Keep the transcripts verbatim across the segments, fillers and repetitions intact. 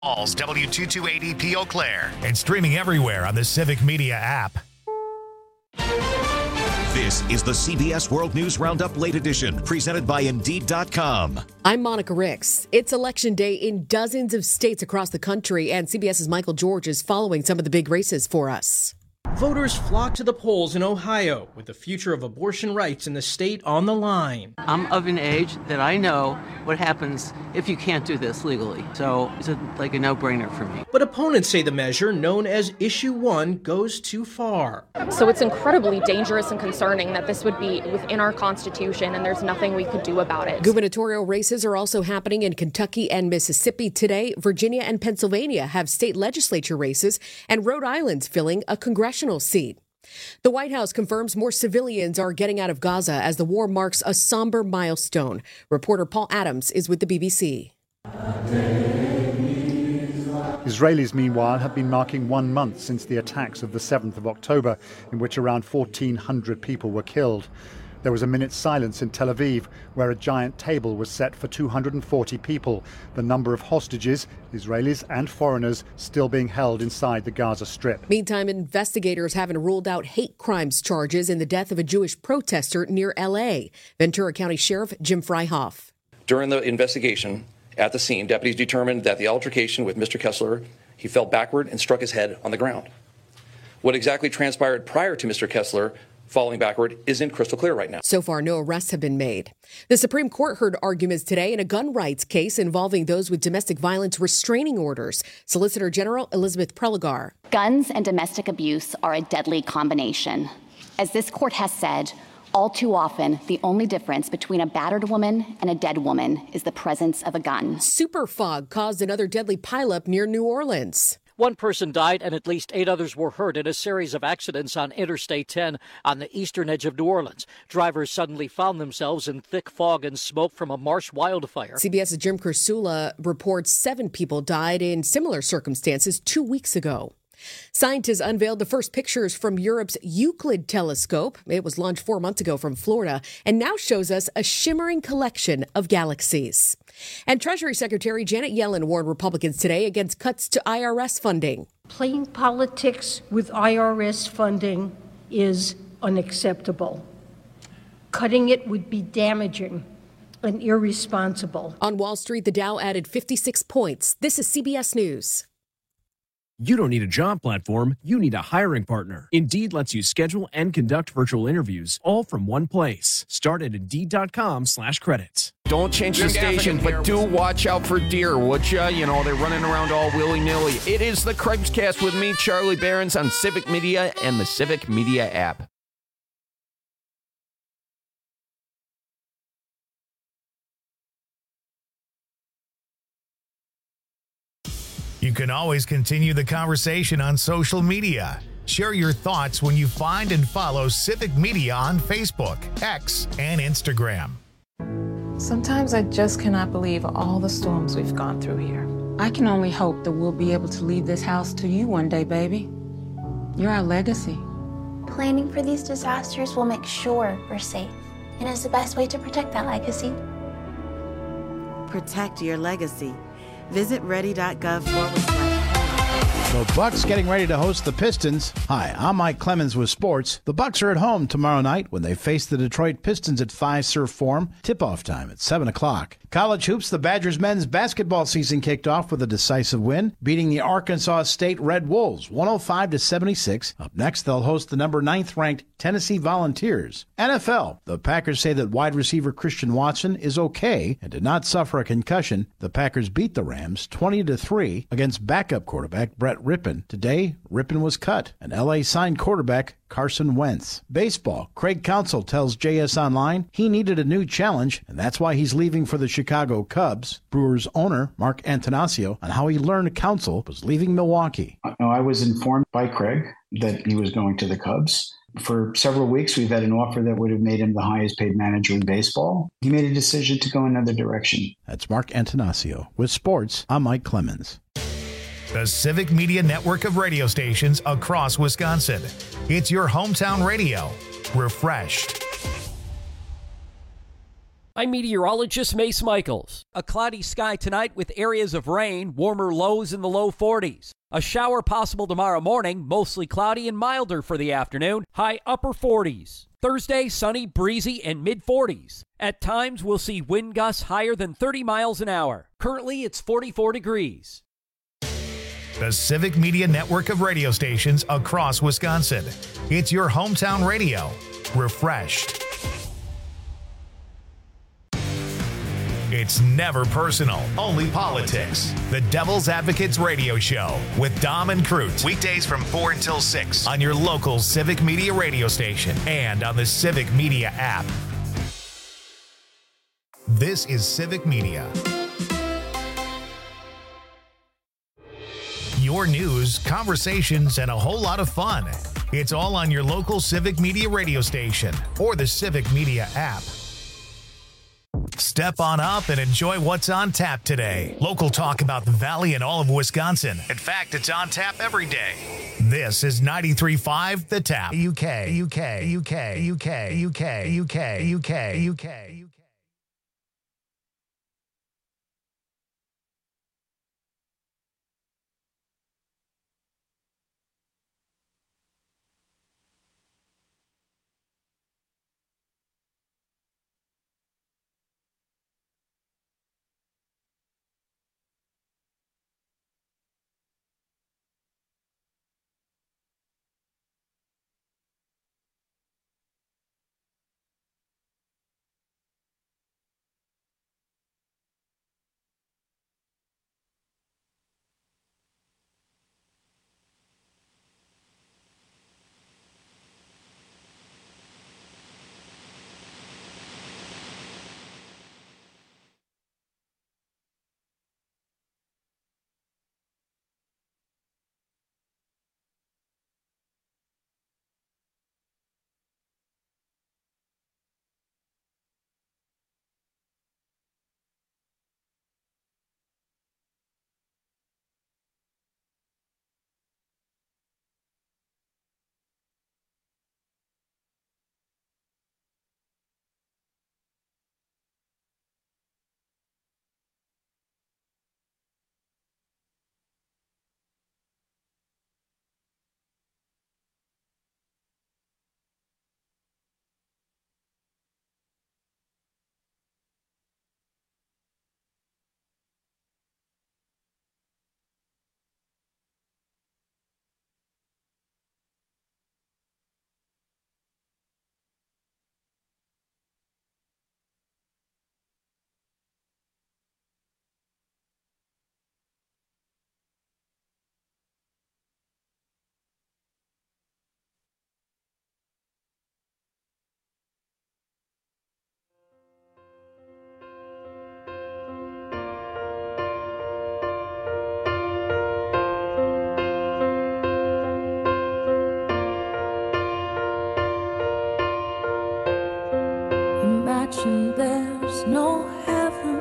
Falls, W two two eight E P Eau Claire, and streaming everywhere on the Civic Media app. This is the C B S World News Roundup Late Edition, presented by Indeed dot com. I'm Monica Ricks. It's Election Day in dozens of states across the country, and CBS's Michael George is following some of the big races for us. Voters flocked to the polls in Ohio with the future of abortion rights in the state on the line. I'm of an age that I know what happens if you can't do this legally. So it's a, like a no-brainer for me. But opponents say the measure, known as Issue one, goes too far. So it's incredibly dangerous and concerning that this would be within our Constitution and there's nothing we could do about it. Gubernatorial races are also happening in Kentucky and Mississippi today. Virginia and Pennsylvania have state legislature races, and Rhode Island's filling a congressional seat. The White House confirms more civilians are getting out of Gaza as the war marks a somber milestone. Reporter Paul Adams is with the B B C. Israelis, meanwhile, have been marking one month since the attacks of the seventh of October, in which around fourteen hundred people were killed. There was a minute's silence in Tel Aviv, where a giant table was set for two hundred forty people, the number of hostages, Israelis and foreigners, still being held inside the Gaza Strip. Meantime, investigators haven't ruled out hate crimes charges in the death of a Jewish protester near L A. Ventura County Sheriff Jim Freihoff. During the investigation at the scene, deputies determined that the altercation with Mister Kessler, he fell backward and struck his head on the ground. What exactly transpired prior to Mister Kessler falling backward isn't crystal clear right now. So far, no arrests have been made. The Supreme Court heard arguments today in a gun rights case involving those with domestic violence restraining orders. Solicitor General Elizabeth Prelogar. Guns and domestic abuse are a deadly combination. As this court has said, all too often, the only difference between a battered woman and a dead woman is the presence of a gun. Super fog caused another deadly pileup near New Orleans. One person died and at least eight others were hurt in a series of accidents on Interstate ten on the eastern edge of New Orleans. Drivers suddenly found themselves in thick fog and smoke from a marsh wildfire. CBS's Jim Kursula reports seven people died in similar circumstances two weeks ago. Scientists unveiled the first pictures from Europe's Euclid telescope. It was launched four months ago from Florida and now shows us a shimmering collection of galaxies. And Treasury Secretary Janet Yellen warned Republicans today against cuts to I R S funding. Playing politics with I R S funding is unacceptable. Cutting it would be damaging and irresponsible. On Wall Street, the Dow added fifty-six points. This is C B S News. You don't need a job platform, you need a hiring partner. Indeed lets you schedule and conduct virtual interviews all from one place. Start at Indeed.com slash credits. Don't change the station, but do watch out for deer, would ya? You know, they're running around all willy-nilly. It is the Craigscast with me, Charlie Behrens, on Civic Media and the Civic Media app. You can always continue the conversation on social media. Share your thoughts when you find and follow Civic Media on Facebook, X, and Instagram. Sometimes I just cannot believe all the storms we've gone through here. I can only hope that we'll be able to leave this house to you one day, baby. You're our legacy. Planning for these disasters will make sure we're safe, and is the best way to protect that legacy. Protect your legacy. Visit ready.gov forward slash. The Bucks getting ready to host the Pistons. Hi, I'm Mike Clemens with sports. The Bucks are at home tomorrow night when they face the Detroit Pistons at Fiserv Forum. Tip-off time at seven o'clock. College hoops, the Badgers men's basketball season kicked off with a decisive win, beating the Arkansas State Red Wolves one oh five to seventy-six. Up next, they'll host the number ninth ranked Tennessee Volunteers. N F L, the Packers say that wide receiver Christian Watson is okay and did not suffer a concussion. The Packers beat the Rams twenty to three against backup quarterback Brett Rippon. Today, Rippon was cut, and L A signed quarterback Carson Wentz. Baseball, Craig Counsell tells J S Online he needed a new challenge, and that's why he's leaving for the Chicago Cubs. Brewers owner Mark Antanasio on how he learned Counsell was leaving Milwaukee. I was informed by Craig that he was going to the Cubs. For several weeks, we've had an offer that would have made him the highest paid manager in baseball. He made a decision to go another direction. That's Mark Antanasio. With sports, I'm Mike Clemens. The Civic Media network of radio stations across Wisconsin. It's your hometown radio. Refreshed. I'm meteorologist Mace Michaels. A cloudy sky tonight with areas of rain, warmer lows in the low forties. A shower possible tomorrow morning, mostly cloudy and milder for the afternoon, high upper forties. Thursday, sunny, breezy, and mid-forties. At times, we'll see wind gusts higher than thirty miles an hour. Currently, it's forty-four degrees. The Civic Media network of radio stations across Wisconsin. It's your hometown radio. Refreshed. It's never personal, only politics. The Devil's Advocates Radio Show with Dom and Crute. Weekdays from four until six on your local Civic Media radio station and on the Civic Media app. This is Civic Media. Your news, conversations, and a whole lot of fun. It's all on your local Civic Media radio station or the Civic Media app. Step on up and enjoy what's on tap today. Local talk about the Valley and all of Wisconsin. In fact, it's on tap every day. This is ninety-three point five The Tap. U K, U K, U K, U K, U K, U K, U K, U K. Imagine there's no heaven.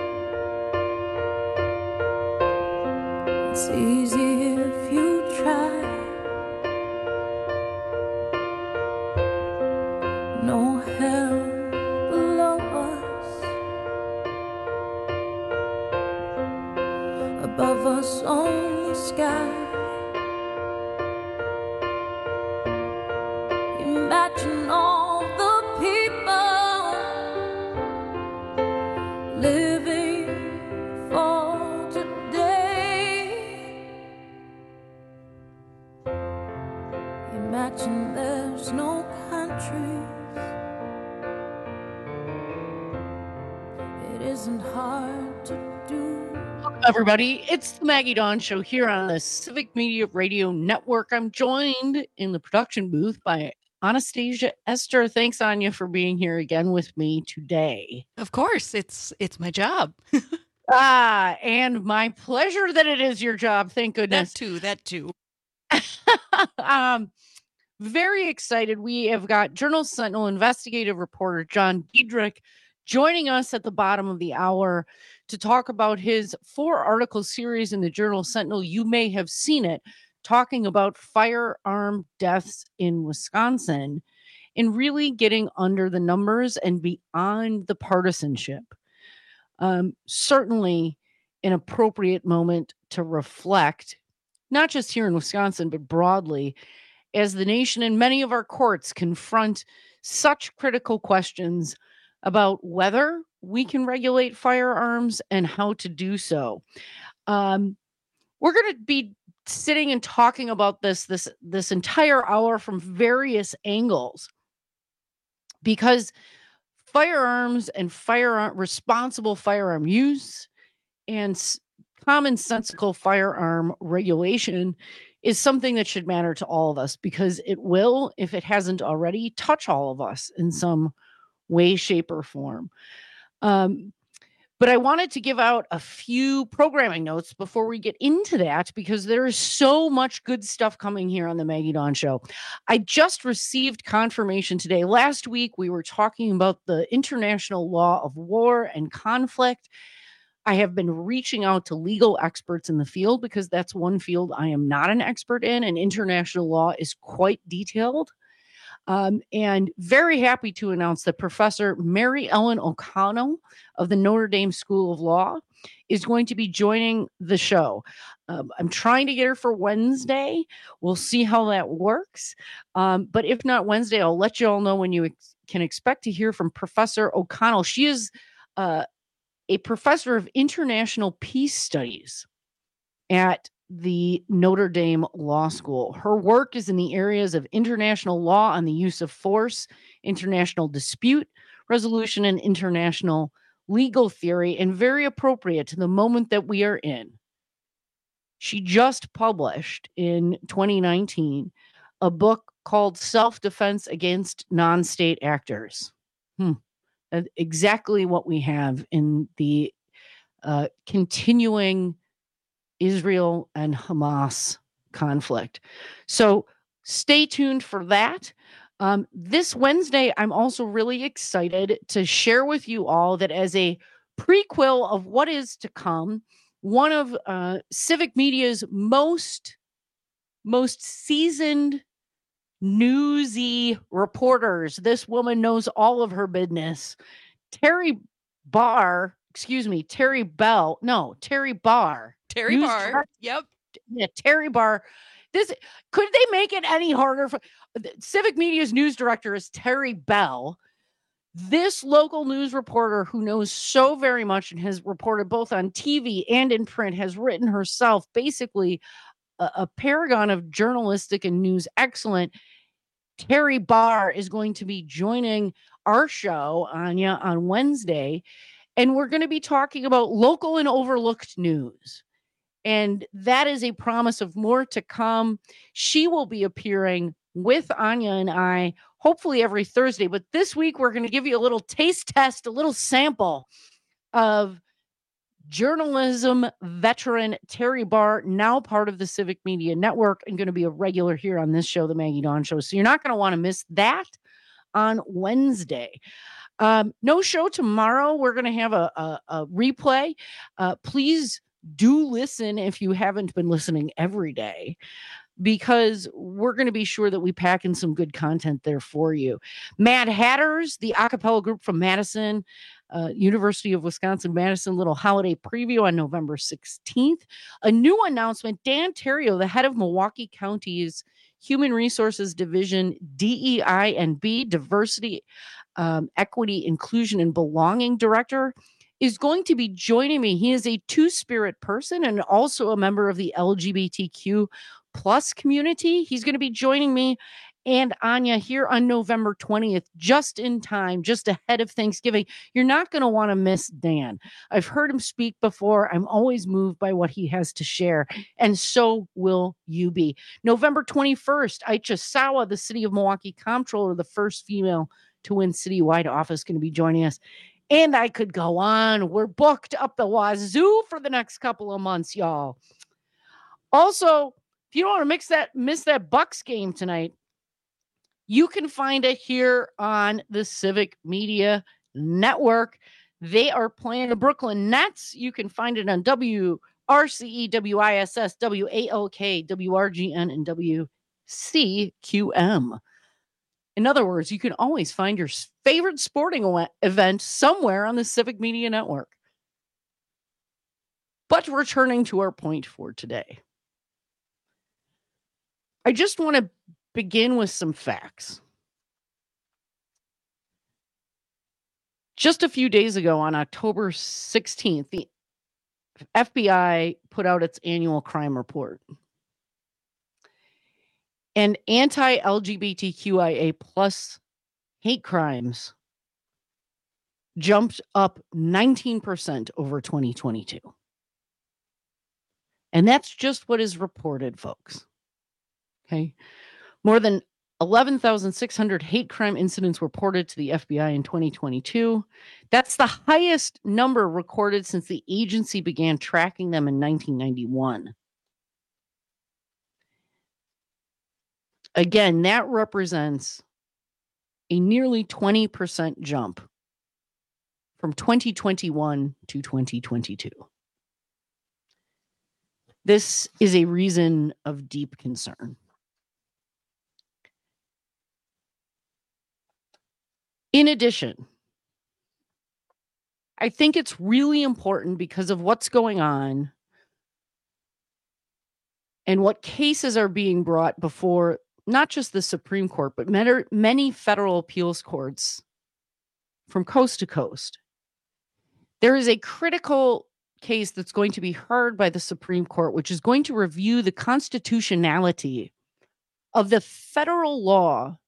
It's easy if you try. No hell below us. Above us only sky. Imagine all the people living for today. Imagine there's no countries. It isn't hard to do. Welcome, everybody. It's the Maggie Dawn Show here on the Civic Media Radio Network. I'm joined in the production booth by Anastasia Esther. Thanks, Anya, for being here again with me today. Of course, it's it's my job. ah, and my pleasure that it is your job. Thank goodness. That too. That too. um, very excited. We have got Journal Sentinel investigative reporter John Diedrich joining us at the bottom of the hour to talk about his four-article series in the Journal Sentinel. You may have seen it, talking about firearm deaths in Wisconsin. and really getting under the numbers and beyond the partisanship. Um, certainly an appropriate moment to reflect, not just here in Wisconsin, but broadly, as the nation and many of our courts confront such critical questions about whether we can regulate firearms and how to do so. Um, we're going to be sitting and talking about this, this, this entire hour from various angles, because firearms and firearm responsible firearm use and s- commonsensical firearm regulation is something that should matter to all of us, because it will, if it hasn't already, touch all of us in some way, shape, or form. Um, but I wanted to give out a few programming notes before we get into that, because there is so much good stuff coming here on the Maggie Dawn Show. I just received confirmation today. Last week, we were talking about the international law of war and conflict. I have been reaching out to legal experts in the field, because that's one field I am not an expert in, and international law is quite detailed. Um, and very happy to announce that Professor Mary Ellen O'Connell of the Notre Dame School of Law is going to be joining the show. Um, I'm trying to get her for Wednesday. We'll see how that works. Um, but if not Wednesday, I'll let you all know when you ex- can expect to hear from Professor O'Connell. She is uh, a professor of international peace studies at the Notre Dame Law School. Her work is in the areas of international law on the use of force, international dispute resolution, and international legal theory, and very appropriate to the moment that we are in. She just published in twenty nineteen a book called Self-Defense Against Non-State Actors. Hmm. Exactly what we have in the uh, continuing Israel and Hamas conflict. So stay tuned for that. Um, this Wednesday, I'm also really excited to share with you all that as a prequel of what is to come, one of uh, Civic Media's most, most seasoned newsy reporters. This woman knows all of her business. Terry Barr, excuse me, Terry Bell. No, Terry Barr. Terry News Barr. direct- Yep. Yeah, Terry Barr. This could they make it any harder for Civic Media's news director is Terry Bell. This local news reporter who knows so very much and has reported both on T V and in print, has written herself basically a, a paragon of journalistic and news excellence. Terry Barr is going to be joining our show, Anya, on Wednesday, and we're going to be talking about local and overlooked news. And that is a promise of more to come. She will be appearing with Anya and I, hopefully every Thursday. But this week, we're going to give you a little taste test, a little sample of journalism veteran Terry Barr, now part of the Civic Media Network and going to be a regular here on this show, The Maggie Dawn Show. So you're not going to want to miss that on Wednesday. Um, no show tomorrow. We're going to have a, a, a replay. Uh, please do listen if you haven't been listening every day, because we're going to be sure that we pack in some good content there for you. Mad Hatters, the a cappella group from Madison, uh, University of Wisconsin-Madison, little holiday preview on November sixteenth. A new announcement, Dan Terrio, the head of Milwaukee County's Human Resources Division, D E I and B, Diversity, um, Equity, Inclusion, and Belonging Director, is going to be joining me. He is a two-spirit person and also a member of the L G B T Q plus community. He's going to be joining me and Anya here on November twentieth, just in time, just ahead of Thanksgiving. You're not going to want to miss Dan. I've heard him speak before. I'm always moved by what he has to share, and so will you be. November twenty-first, Aicha Sawa, the City of Milwaukee Comptroller, the first female to win citywide office, going to be joining us. And I could go on. We're booked up the wazoo for the next couple of months, y'all. Also, if you don't want to mix that, miss that Bucks game tonight, you can find it here on the Civic Media Network. They are playing the Brooklyn Nets. You can find it on W R C E, W I S S, W A L K, W R G N, and W C Q M. In other words, you can always find your favorite sporting event somewhere on the Civic Media Network. But returning to our point for today, I just want to begin with some facts. Just a few days ago, on October sixteenth, the F B I put out its annual crime report. And anti-L G B T Q I A plus hate crimes jumped up nineteen percent over twenty twenty-two. And that's just what is reported, folks. Okay. More than eleven thousand six hundred hate crime incidents reported to the F B I in twenty twenty-two. That's the highest number recorded since the agency began tracking them in nineteen ninety-one. Again, that represents a nearly twenty percent jump from twenty twenty-one to twenty twenty-two. This is a reason of deep concern. In addition, I think it's really important because of what's going on and what cases are being brought before not just the Supreme Court, but many federal appeals courts from coast to coast. There is a critical case that's going to be heard by the Supreme Court, which is going to review the constitutionality of the federal law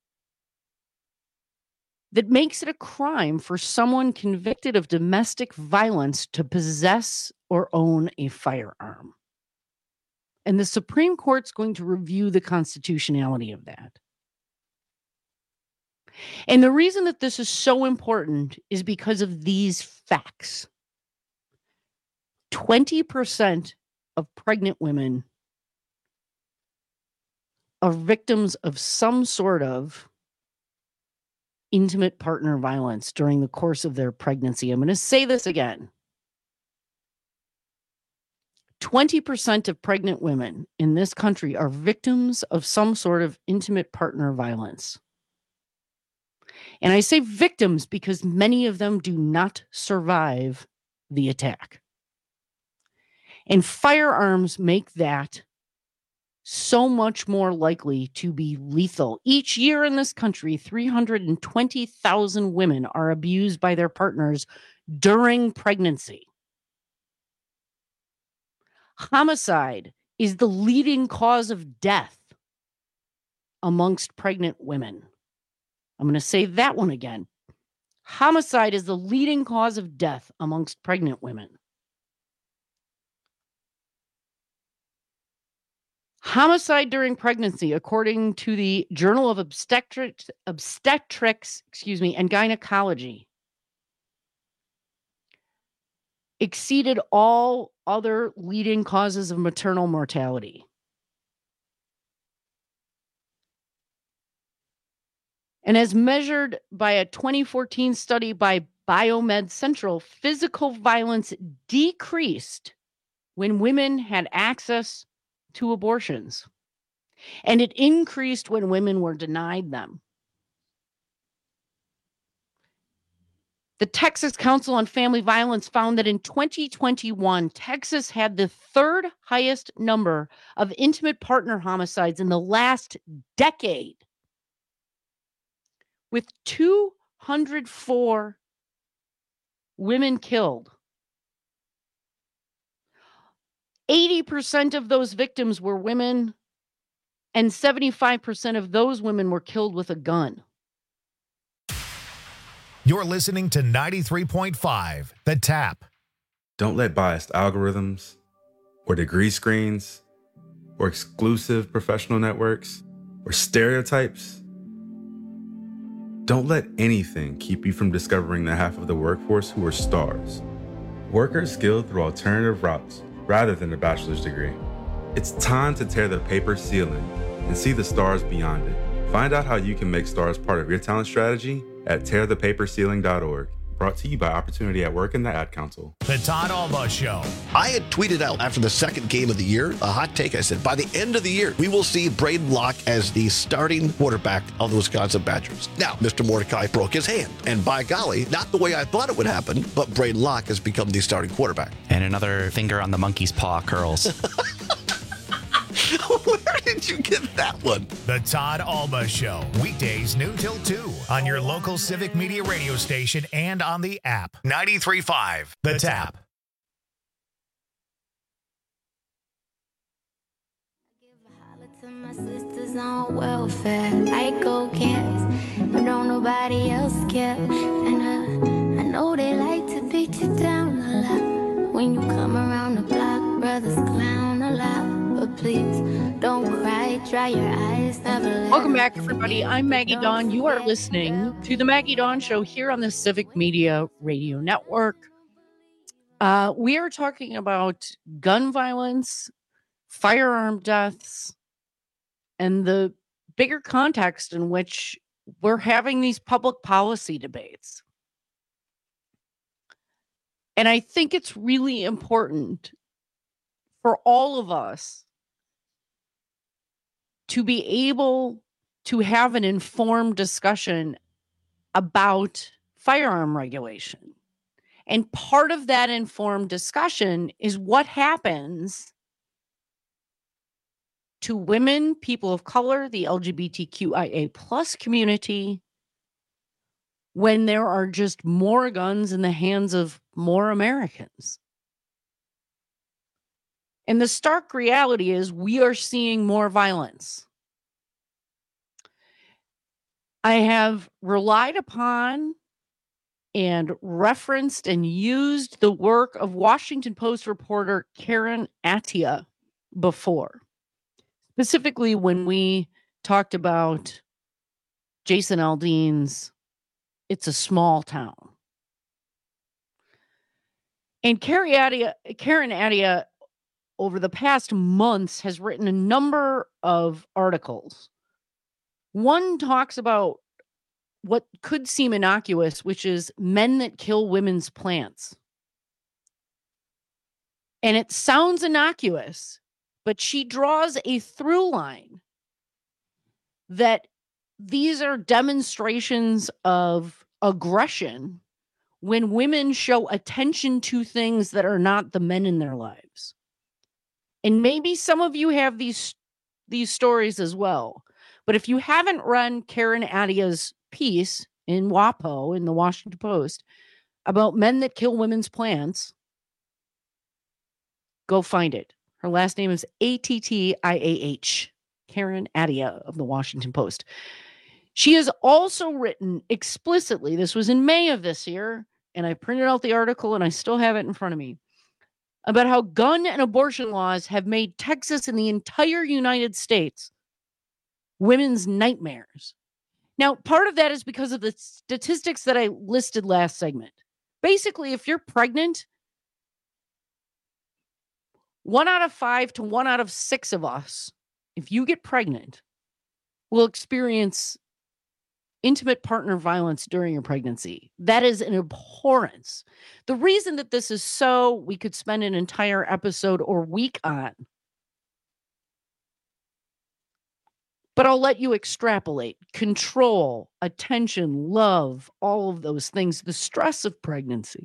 that makes it a crime for someone convicted of domestic violence to possess or own a firearm. And the Supreme Court's going to review the constitutionality of that. And the reason that this is so important is because of these facts. twenty percent of pregnant women are victims of some sort of intimate partner violence during the course of their pregnancy. I'm going to say this again. twenty percent of pregnant women in this country are victims of some sort of intimate partner violence. And I say victims because many of them do not survive the attack. And firearms make that so much more likely to be lethal. Each year in this country, three hundred twenty thousand women are abused by their partners during pregnancy. Homicide is the leading cause of death amongst pregnant women. I'm going to say that one again. Homicide is the leading cause of death amongst pregnant women. Homicide during pregnancy, according to the Journal of Obstetrics, Obstetrics, excuse me, and Gynecology, exceeded all other leading causes of maternal mortality. And as measured by a twenty fourteen study by Biomed Central, physical violence decreased when women had access to abortions, and it increased when women were denied them. The Texas Council on Family Violence found that in twenty twenty-one, Texas had the third highest number of intimate partner homicides in the last decade, with two hundred four women killed. eighty percent of those victims were women, and seventy-five percent of those women were killed with a gun. You're listening to ninety-three point five, The Tap. Don't let biased algorithms or degree screens or exclusive professional networks or stereotypes, don't let anything keep you from discovering the half of the workforce who are stars. Workers skilled through alternative routes rather than a bachelor's degree. It's time to tear the paper ceiling and see the stars beyond it. Find out how you can make stars part of your talent strategy at tear the paper ceiling dot org. brought to you by Opportunity at Work and the Ad Council. The Todd Alba Show. I had tweeted out after the second game of the year, a hot take. I said, by the end of the year, we will see Braden Locke as the starting quarterback of the Wisconsin Badgers. Now, Mister Mordecai broke his hand. And by golly, not the way I thought it would happen, but Braden Locke has become the starting quarterback. And another finger on the monkey's paw curls. Where did you get that one? The Todd Alba Show. Weekdays noon till two on your local Civic Media radio station and on the app. ninety-three point five The Tap. My sisters on welfare, like old cats, but don't nobody else care. And uh, I know they like to beat you down a lot. When you come around the block, brothers clown a lot. But please, don't cry, dry your eyes, never let Welcome back, everybody. I'm Maggie Dawn. You are listening to the Maggie Dawn Show here on the Civic Media Radio Network. Uh, we are talking about gun violence, firearm deaths, and the bigger context in which we're having these public policy debates. And I think it's really important for all of us to be able to have an informed discussion about firearm regulation. And part of that informed discussion is what happens to women, people of color, the L G B T Q I A plus community, when there are just more guns in the hands of more Americans. And the stark reality is we are seeing more violence. I have relied upon and referenced and used the work of Washington Post reporter Karen Attiah before. Specifically when we talked about Jason Aldean's It's a Small Town. And Karen Attiah, Karen Attiah, over the past months, has written a number of articles. One talks about what could seem innocuous, which is men that kill women's plants. And it sounds innocuous, but she draws a through line that these are demonstrations of aggression when women show attention to things that are not the men in their lives. And maybe some of you have these, these stories as well. But if you haven't read Karen Attiah's piece in WAPO, in the Washington Post, about men that kill women's plants, go find it. Her last name is A T T I A H, Karen Attiah of the Washington Post. She has also written explicitly, this was in May of this year, and I printed out the article and I still have it in front of me, about how gun and abortion laws have made Texas and the entire United States women's nightmares. Now, part of that is because of the statistics that I listed last segment. Basically, if you're pregnant, one out of five to one out of six of us, if you get pregnant, will experience intimate partner violence during your pregnancy. That is an abhorrence. The reason that this is so, we could spend an entire episode or week on. But I'll let you extrapolate. Control, attention, love, all of those things, the stress of pregnancy.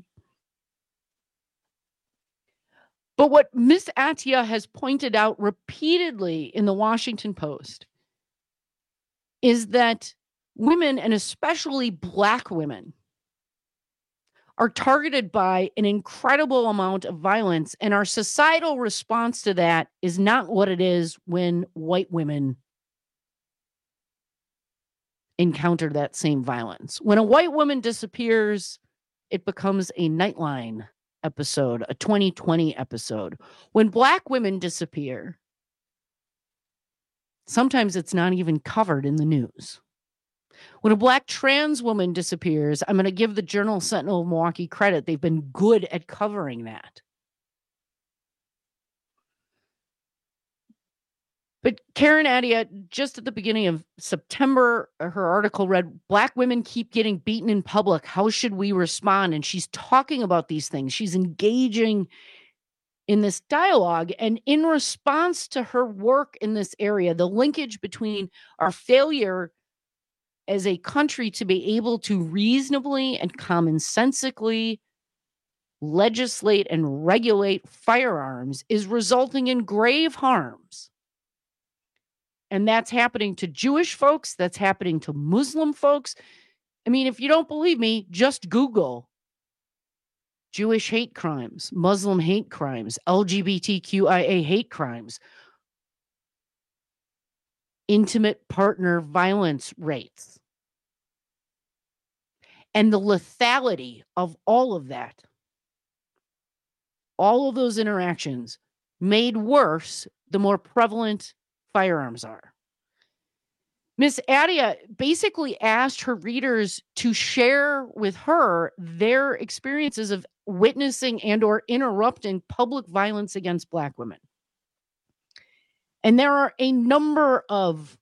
But what Miz Attiah has pointed out repeatedly in the Washington Post is that women, and especially Black women, are targeted by an incredible amount of violence, and our societal response to that is not what it is when white women encounter that same violence. When a white woman disappears, it becomes a Nightline episode, a twenty twenty episode. When Black women disappear, sometimes it's not even covered in the news. When a Black trans woman disappears, I'm going to give the Journal Sentinel of Milwaukee credit. They've been good at covering that. But Karen Adia, just at the beginning of September, her article read, Black women keep getting beaten in public. How should we respond? And she's talking about these things. She's engaging in this dialogue. And in response to her work in this area, the linkage between our failure as a country to be able to reasonably and commonsensically legislate and regulate firearms is resulting in grave harms. And that's happening to Jewish folks. That's happening to Muslim folks. I mean, if you don't believe me, just Google Jewish hate crimes, Muslim hate crimes, L G B T Q I A hate crimes, intimate partner violence rates, and the lethality of all of that. All of those interactions made worse the more prevalent firearms are. Miss Adia basically asked her readers to share with her their experiences of witnessing and or interrupting public violence against Black women. And there are a number of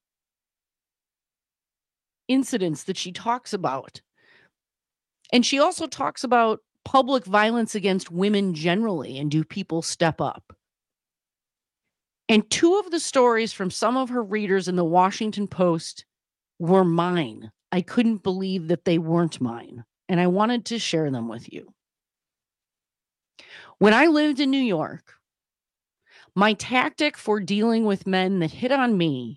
incidents that she talks about. And she also talks about public violence against women generally, and do people step up? And two of the stories from some of her readers in the Washington Post were mine. I couldn't believe that they weren't mine, and I wanted to share them with you. When I lived in New York, my tactic for dealing with men that hit on me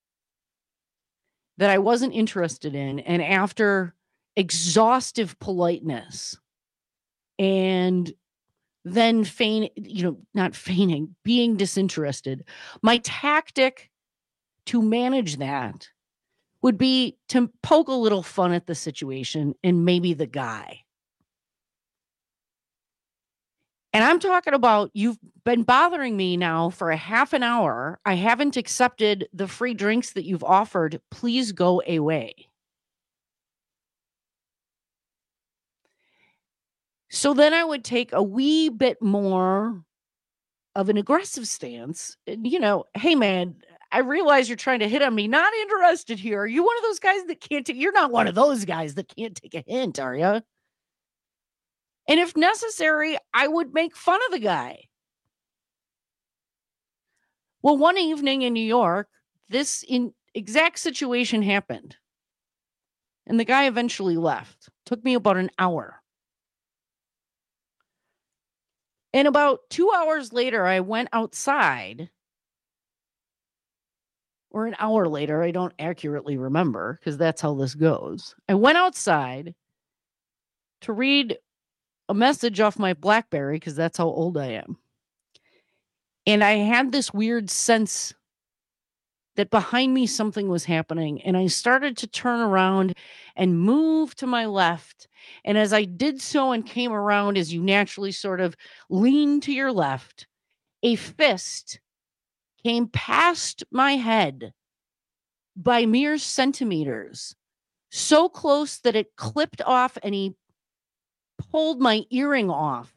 that I wasn't interested in, and after exhaustive politeness and then feign, you know, not feigning, being disinterested, my tactic to manage that would be to poke a little fun at the situation and maybe the guy. And I'm talking about, you've been bothering me now for a half an hour. I haven't accepted the free drinks that you've offered. Please go away. So then I would take a wee bit more of an aggressive stance. You know, hey, man, I realize you're trying to hit on me. Not interested here. Are you one of those guys that can't take, you're not one of those guys that can't take a hint, are you? And if necessary, I would make fun of the guy. Well, one evening in New York, this in exact situation happened. And the guy eventually left. Took me about an hour. And about two hours later, I went outside, or an hour later, I don't accurately remember because that's how this goes. I went outside to read a message off my BlackBerry because that's how old I am. And I had this weird sense that behind me something was happening. And I started to turn around and move to my left. And as I did so and came around, as you naturally sort of lean to your left, a fist came past my head by mere centimeters, so close that it clipped off and he pulled my earring off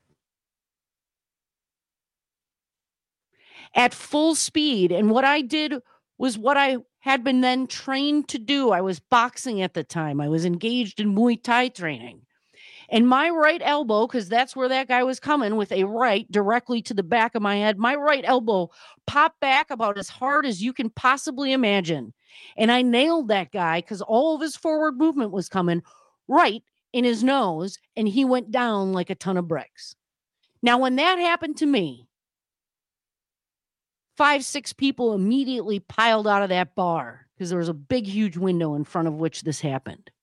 at full speed. And what I did was what I had been then trained to do. I was boxing at the time. I was engaged in Muay Thai training. And my right elbow, because that's where that guy was coming with a right directly to the back of my head, my right elbow popped back about as hard as you can possibly imagine. And I nailed that guy because all of his forward movement was coming right in his nose, and he went down like a ton of bricks. Now, when that happened to me, five, six people immediately piled out of that bar because there was a big, huge window in front of which this happened.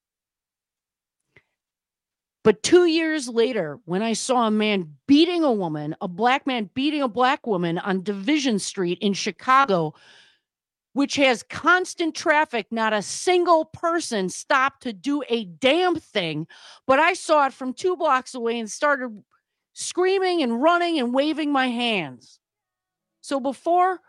But two years later, when I saw a man beating a woman, a black man beating a black woman on Division Street in Chicago, which has constant traffic, not a single person stopped to do a damn thing. But I saw it from two blocks away and started screaming and running and waving my hands. So before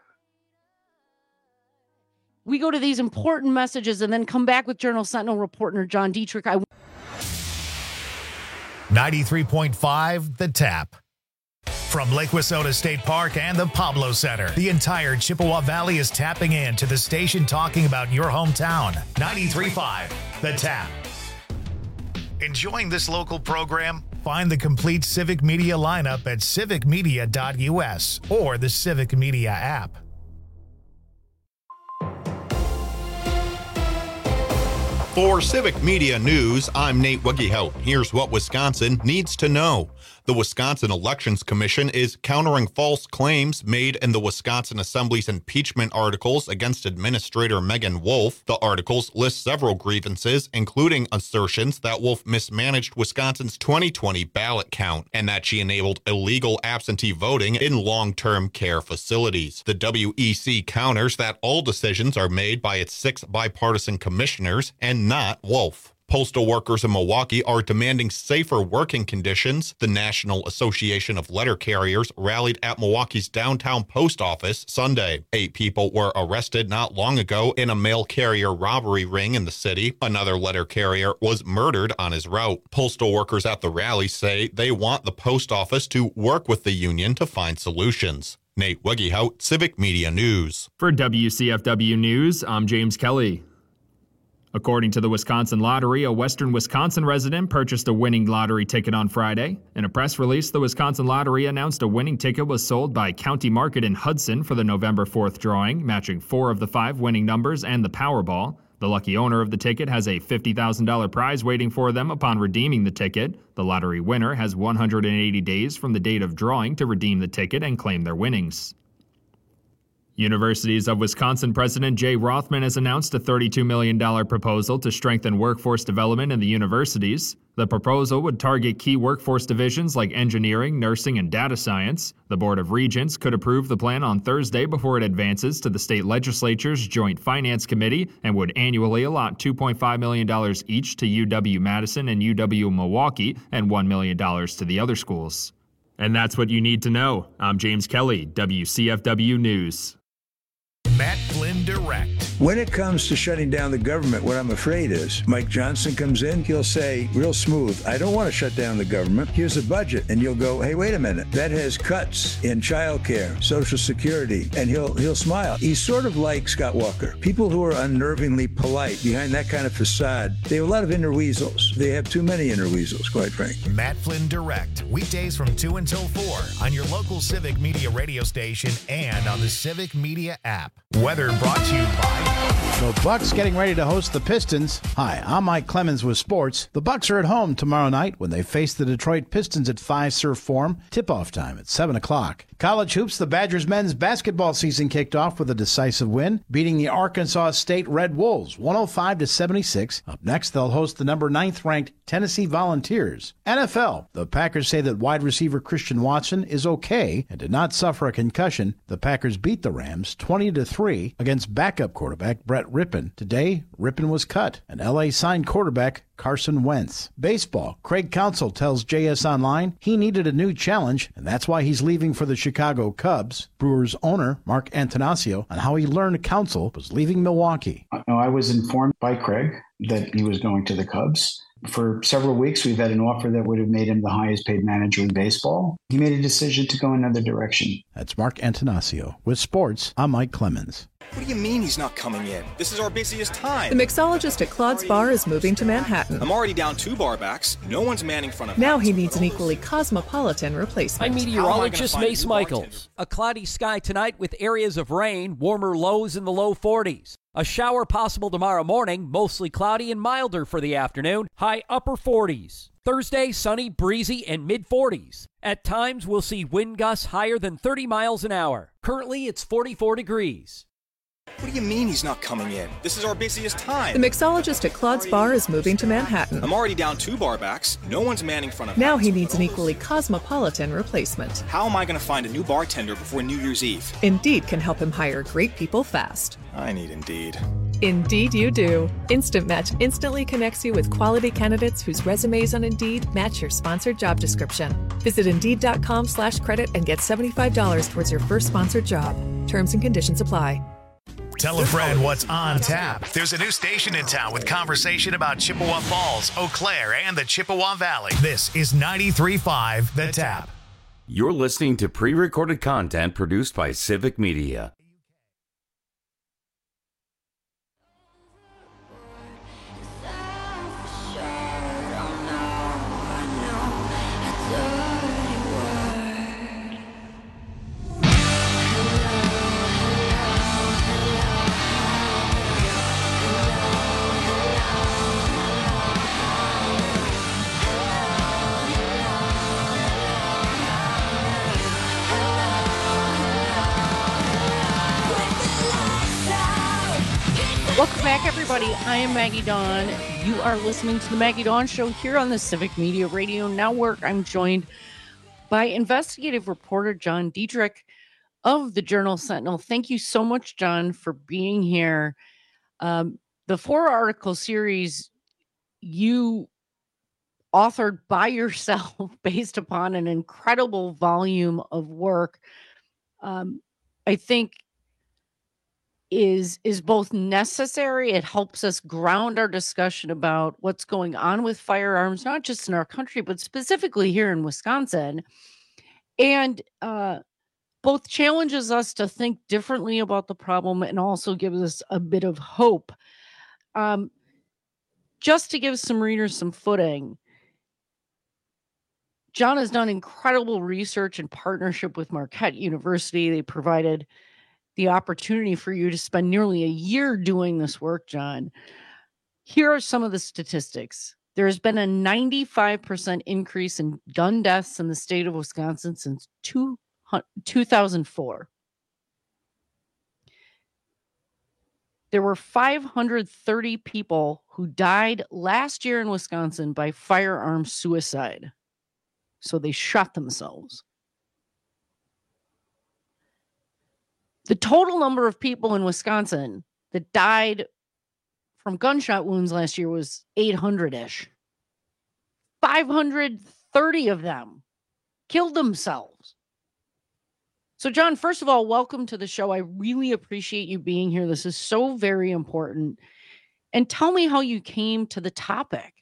we go to these important messages and then come back with Journal Sentinel reporter John Dietrich, I ninety-three point five The Tap. From Lake Wissota State Park and the Pablo Center, the entire Chippewa Valley is tapping in to the station talking about your hometown. ninety-three point five, The Tap. Enjoying this local program? Find the complete Civic Media lineup at civic media dot U S or the Civic Media app. For Civic Media News, I'm Nate Wiggyhout. Here's what Wisconsin needs to know. The Wisconsin Elections Commission is countering false claims made in the Wisconsin Assembly's impeachment articles against Administrator Megan Wolf. The articles list several grievances, including assertions that Wolf mismanaged Wisconsin's twenty twenty ballot count and that she enabled illegal absentee voting in long-term care facilities. The W E C counters that all decisions are made by its six bipartisan commissioners and not Wolf. Postal workers in Milwaukee are demanding safer working conditions. The National Association of Letter Carriers rallied at Milwaukee's downtown post office Sunday. Eight people were arrested not long ago in a mail carrier robbery ring in the city. Another letter carrier was murdered on his route. Postal workers at the rally say they want the post office to work with the union to find solutions. Nate Wiggyhout, Civic Media News. For W C F W News, I'm James Kelly. According to the Wisconsin Lottery, a Western Wisconsin resident purchased a winning lottery ticket on Friday. In a press release, the Wisconsin Lottery announced a winning ticket was sold by County Market in Hudson for the November fourth drawing, matching four of the five winning numbers and the Powerball. The lucky owner of the ticket has a fifty thousand dollars prize waiting for them upon redeeming the ticket. The lottery winner has one hundred eighty days from the date of drawing to redeem the ticket and claim their winnings. Universities of Wisconsin President Jay Rothman has announced a thirty-two million dollars proposal to strengthen workforce development in the universities. The proposal would target key workforce divisions like engineering, nursing, and data science. The Board of Regents could approve the plan on Thursday before it advances to the state legislature's Joint Finance Committee and would annually allot two point five million dollars each to U W-Madison and U W-Milwaukee and one million dollars to the other schools. And that's what you need to know. I'm James Kelly, W C F W News. Matt Flynn Direct. When it comes to shutting down the government, what I'm afraid is Mike Johnson comes in, he'll say real smooth, I don't want to shut down the government. Here's a budget. And you'll go, hey, wait a minute. That has cuts in childcare, Social Security. And he'll he'll smile. He's sort of like Scott Walker. People who are unnervingly polite behind that kind of facade, they have a lot of inner weasels. They have too many inner weasels, quite frankly. Matt Flynn Direct. Weekdays from two until four on your local Civic Media radio station and on the Civic Media app. Weather brought to you by... The Bucks getting ready to host the Pistons. Hi, I'm Mike Clemens with sports. The Bucks are at home tomorrow night when they face the Detroit Pistons at Fiserv Forum. Tip-off time at seven o'clock. College hoops, the Badgers men's basketball season kicked off with a decisive win, beating the Arkansas State Red Wolves one oh five to seventy-six. Up next, they'll host the number ninth ranked Tennessee Volunteers. N F L, the Packers say that wide receiver Christian Watson is okay and did not suffer a concussion. The Packers beat the Rams twenty to three against backup quarterback Brett Rippon. Today, Rippon was cut, and L A signed quarterback Carson Wentz. Baseball, Craig Counsell tells J S Online he needed a new challenge, and that's why he's leaving for the Chicago Cubs. Brewers owner Mark Antanasio on how he learned Counsell was leaving Milwaukee. I was informed by Craig that he was going to the Cubs. For several weeks, we've had an offer that would have made him the highest paid manager in baseball. He made a decision to go another direction. That's Mark Antanasio. With sports, I'm Mike Clemens. What do you mean he's not coming in? This is our busiest time. The mixologist at Claude's Bar is moving to Manhattan. I'm already down two bar backs. No one's manning front of Now he needs an equally cosmopolitan replacement. I'm meteorologist Mace Michaels. A cloudy sky tonight with areas of rain, warmer lows in the low forties. A shower possible tomorrow morning, mostly cloudy and milder for the afternoon, high upper forties. Thursday, sunny, breezy, and mid forties. At times, we'll see wind gusts higher than thirty miles an hour. Currently, it's forty-four degrees. What do you mean he's not coming in? This is our busiest time. The mixologist at Claude's Bar is moving to Manhattan. I'm already down two bar backs. No one's manning front of Now he needs an equally cosmopolitan replacement. How am I going to find a new bartender before New Year's Eve? Indeed can help him hire great people fast. I need Indeed. Indeed you do. Instant Match instantly connects you with quality candidates whose resumes on Indeed match your sponsored job description. Visit Indeed.com slash credit and get seventy-five dollars towards your first sponsored job. Terms and conditions apply. Tell a friend what's on tap. There's a new station in town with conversation about Chippewa Falls, Eau Claire, and the Chippewa Valley. This is ninety-three point five The Tap. You're listening to pre-recorded content produced by Civic Media. Welcome back, everybody. I am Maggie Dawn. You are listening to the Maggie Dawn Show here on the Civic Media Radio Network. I'm joined by investigative reporter John Diedrich of the Journal Sentinel. Thank you so much, John, for being here. Um, the four-article series you authored by yourself based upon an incredible volume of work, um, I think is is both necessary. It helps us ground our discussion about what's going on with firearms, not just in our country, but specifically here in Wisconsin. And uh, both challenges us to think differently about the problem and also gives us a bit of hope. Um, just to give some readers some footing, John has done incredible research in partnership with Marquette University. They provided the opportunity for you to spend nearly a year doing this work, John. Here are some of the statistics. There has been a ninety-five percent increase in gun deaths in the state of Wisconsin since two thousand four. There were five hundred thirty people who died last year in Wisconsin by firearm suicide. So they shot themselves. The total number of people in Wisconsin that died from gunshot wounds last year was eight hundred-ish. five hundred thirty of them killed themselves. So, John, first of all, welcome to the show. I really appreciate you being here. This is so very important. And tell me how you came to the topic.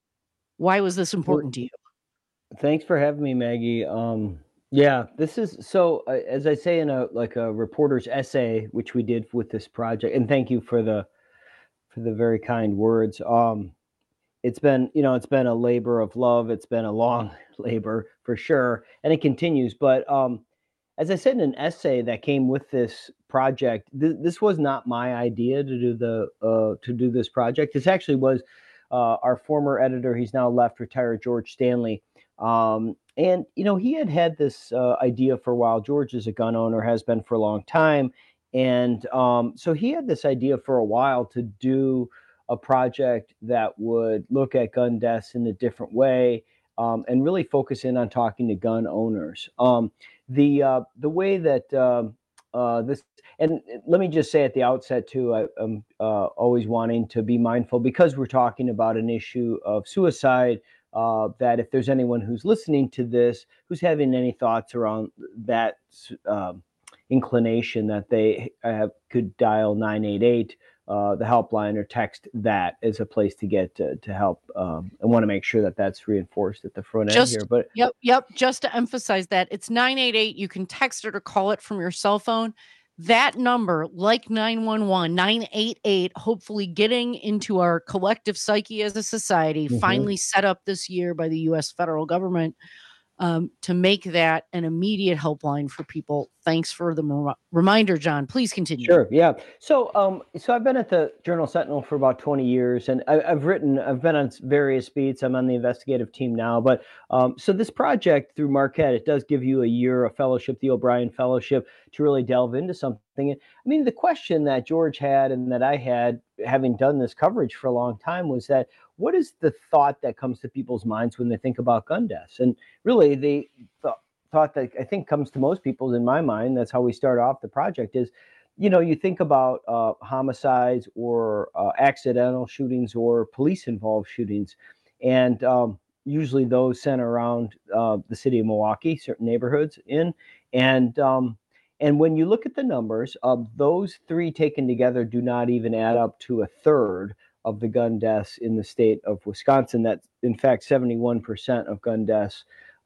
Why was this important to you? Thanks for having me, Maggie. Um, yeah, this is so, uh, as I say in a like a reporter's essay, which we did with this project, and thank you for the for the very kind words. Um, it's been, you know, it's been a labor of love. It's been a long labor for sure, and it continues. But um, as I said in an essay that came with this project, th- this was not my idea to do the uh, to do this project. This actually was uh, our former editor. He's now left, retired George Stanley. Um, and, you know, he had had this uh, idea for a while. George is a gun owner, has been for a long time. And um, so he had this idea for a while to do a project that would look at gun deaths in a different way um, and really focus in on talking to gun owners. Um, the uh, the way that uh, uh, this, and let me just say at the outset, too, I, I'm uh, always wanting to be mindful because we're talking about an issue of suicide. Uh, that if there's anyone who's listening to this, who's having any thoughts around that um, inclination, that they uh, could dial nine eight eight, uh, the helpline, or text that as a place to get to, to help. Um, I want to make sure that that's reinforced at the front Just, end here. But yep, yep. Just to emphasize that, it's nine eight eight. You can text it or call it from your cell phone. That number, like nine one one, nine eight eight, hopefully getting into our collective psyche as a society, mm-hmm. finally set up this year by the U S federal government um, to make that an immediate helpline for people. Thanks for the rem- reminder, John. Please continue. Sure. Yeah. So, um, so I've been at the Journal Sentinel for about twenty years, and I, I've written, I've been on various beats. I'm on the investigative team now, but um, so this project through Marquette, it does give you a year of fellowship, the O'Brien Fellowship, to really delve into something. I mean, the question that George had and that I had, having done this coverage for a long time, was that what is the thought that comes to people's minds when they think about gun deaths? And really, the th- thought that I think comes to most people, in my mind, that's how we start off the project, is, you know, you think about uh, homicides or uh, accidental shootings or police-involved shootings, and um, usually those center around uh, the city of Milwaukee, certain neighborhoods in, and um, and when you look at the numbers, uh, those three taken together do not even add up to a third of the gun deaths in the state of Wisconsin. That, in fact, seventy-one percent of gun deaths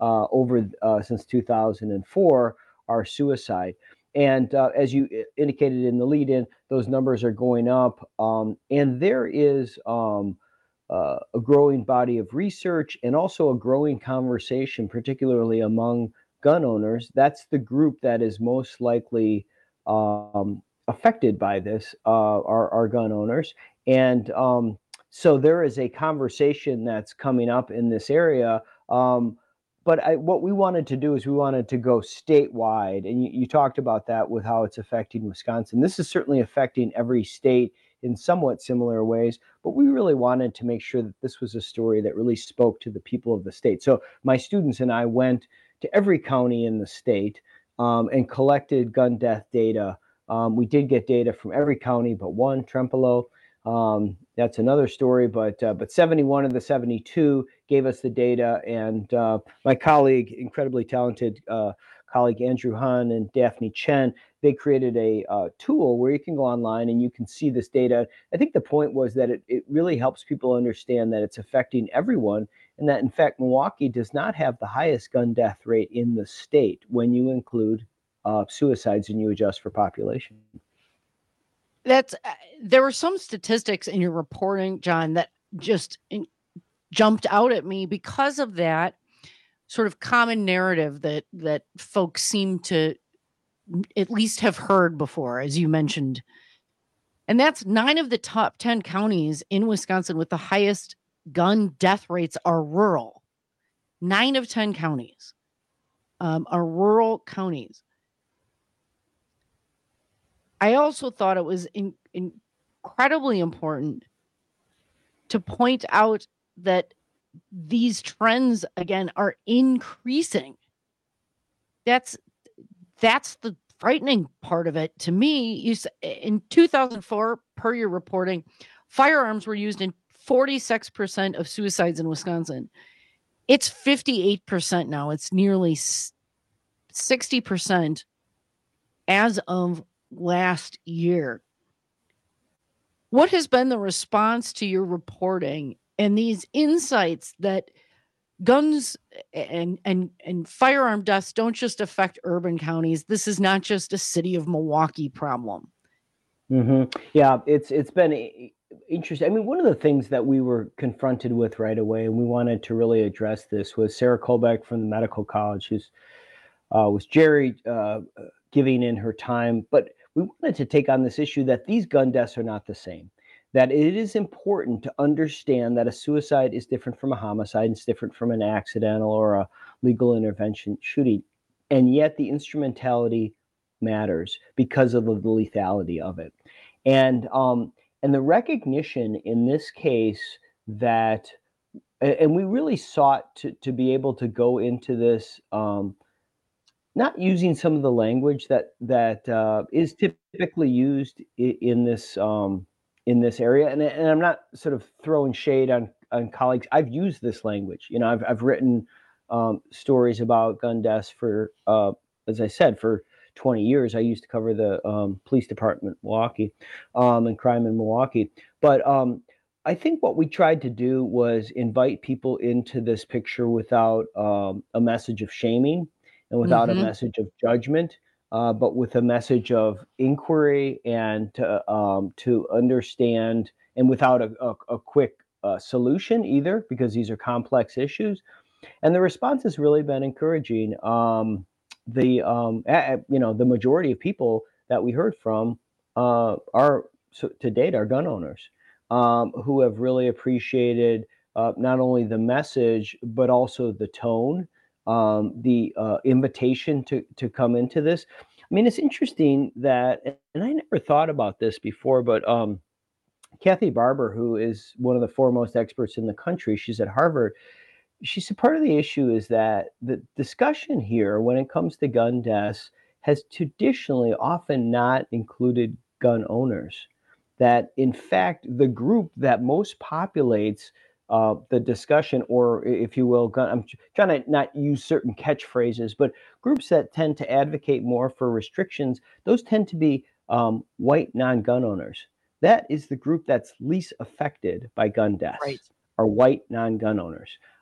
uh, over uh, since two thousand four are suicide. And uh, as you indicated in the lead-in, those numbers are going up. Um, and there is um, uh, a growing body of research and also a growing conversation, particularly among gun owners. That's the group that is most likely um, affected by this, uh, are, are gun owners. And um, so there is a conversation that's coming up in this area. Um, But I, what we wanted to do is we wanted to go statewide. And you, you talked about that with how it's affecting Wisconsin. This is certainly affecting every state in somewhat similar ways. But we really wanted to make sure that this was a story that really spoke to the people of the state. So my students and I went to every county in the state um, and collected gun death data. Um, we did get data from every county but one, Trempealeau. Um, that's another story, but uh, but seventy-one of the seventy-two gave us the data, and uh, my colleague, incredibly talented uh, colleague Andrew Hahn and Daphne Chen, they created a uh, tool where you can go online and you can see this data. I think the point was that it, it really helps people understand that it's affecting everyone, and that in fact Milwaukee does not have the highest gun death rate in the state when you include uh, suicides and you adjust for population. That's uh, there were some statistics in your reporting, John, that just in, jumped out at me because of that sort of common narrative that that folks seem to at least have heard before, as you mentioned. And that's nine of the top ten counties in Wisconsin with the highest gun death rates are rural. Nine of ten counties um, are rural counties. I also thought it was in, incredibly important to point out that these trends, again, are increasing. That's that's the frightening part of it to me. You, in two thousand four, per your reporting, firearms were used in forty-six percent of suicides in Wisconsin. It's fifty-eight percent now. It's nearly sixty percent as of last year. What has been the response to your reporting and these insights that guns and and and firearm deaths don't just affect urban counties? This is not just a city of Milwaukee problem. Mm-hmm. Yeah, it's it's been interesting. I mean, one of the things that we were confronted with right away, and we wanted to really address this, was Sarah Kolbeck from the Medical College, who's uh, was Jerry uh, giving in her time, but we wanted to take on this issue that these gun deaths are not the same, that it is important to understand that a suicide is different from a homicide, it's different from an accidental or a legal intervention shooting. And yet the instrumentality matters because of the lethality of it. And, um, and the recognition in this case that, and we really sought to, to be able to go into this, um, not using some of the language that that uh, is typically used in, in this um, in this area, and, and I'm not sort of throwing shade on, on colleagues. I've used this language. You know, I've I've written um, stories about gun deaths for, uh, as I said, for twenty years. I used to cover the um, police department in Milwaukee um, and crime in Milwaukee. But um, I think what we tried to do was invite people into this picture without um, a message of shaming and without mm-hmm. a message of judgment, uh, but with a message of inquiry and to, um, to understand, and without a, a, a quick uh, solution either, because these are complex issues. And the response has really been encouraging. Um, the um, a, you know the majority of people that we heard from uh, are so, to date are gun owners um, who have really appreciated uh, not only the message but also the tone. Um, the uh, invitation to to come into this. I mean, it's interesting that, and I never thought about this before, but um, Kathy Barber, who is one of the foremost experts in the country, she's at Harvard. She said part of the issue is that the discussion here, when it comes to gun deaths, has traditionally often not included gun owners. That, in fact, the group that most populates Uh, the discussion, or if you will, gun, I'm trying to not use certain catchphrases, but groups that tend to advocate more for restrictions, those tend to be um, white non-gun owners. That is the group that's least affected by gun deaths, right. are white non-gun owners.